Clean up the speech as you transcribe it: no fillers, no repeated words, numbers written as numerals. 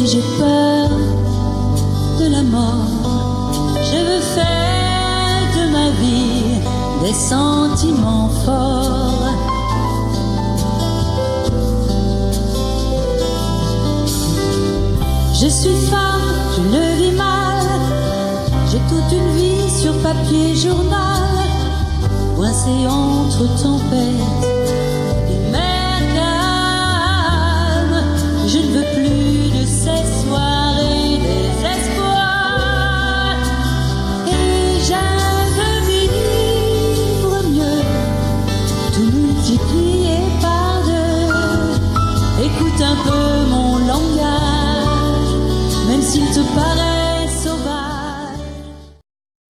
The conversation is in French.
j'ai peur de la mort. Je veux faire de ma vie des sentiments forts. Je suis femme, je le vis mal. J'ai toute une vie sur papier journal, coincée entre tempêtes